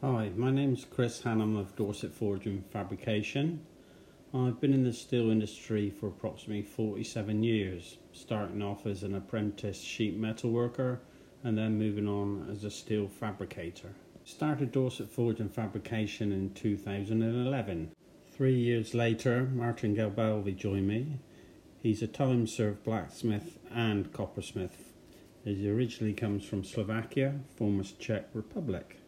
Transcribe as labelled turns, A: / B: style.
A: Hi, my name's Chris Hannam of Dorset Forge and Fabrication. I've been in the steel industry for approximately 47 years, starting off as an apprentice sheet metal worker and then moving on as a steel fabricator. Started Dorset Forge and Fabrication in 2011. 3 years later, Martin Galbalvi joined me. He's a time-served blacksmith and coppersmith. He originally comes from Slovakia, former Czech Republic.